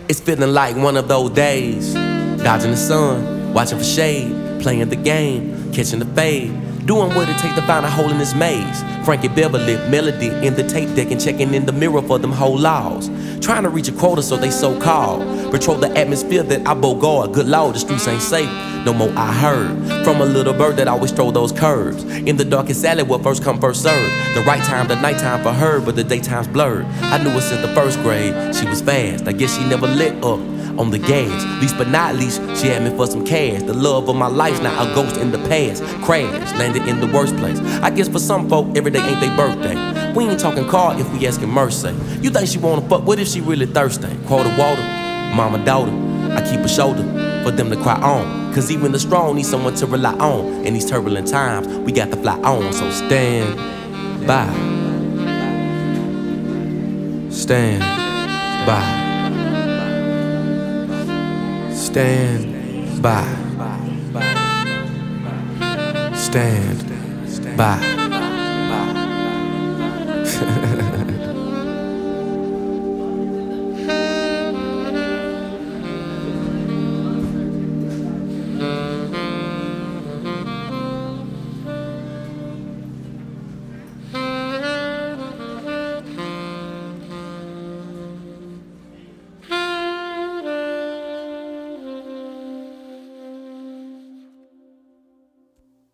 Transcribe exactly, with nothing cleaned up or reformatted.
It's feeling like one of those days. Dodging the sun, watching for shade, playing the game, catching the fade, doing what it takes to find a hole in this maze. Frankie Beverly, melody in the tape deck and checking in the mirror for them whole laws. Trying to reach a quota so they so called patrol the atmosphere that I bogard. Good Lord, the streets ain't safe. No more I heard from a little bird that always stroll those curves. In the darkest alley where first come first serve. The right time, the nighttime for her, but the daytime's blurred. I knew her since the first grade. She was fast. I guess she never lit up on the gas. Least but not least, she had me for some cash. The love of my life, now a ghost in the past. Crash, landed in the worst place. I guess for some folk, every day ain't their birthday. We ain't talking car if we asking mercy. You think she wanna fuck, what if she really thirsty? Quarter water, mama daughter, I keep a shoulder for them to cry on. Cause even the strong need someone to rely on. In these turbulent times, we got to fly on. So stand by. Stand by. Stand by. Stand by.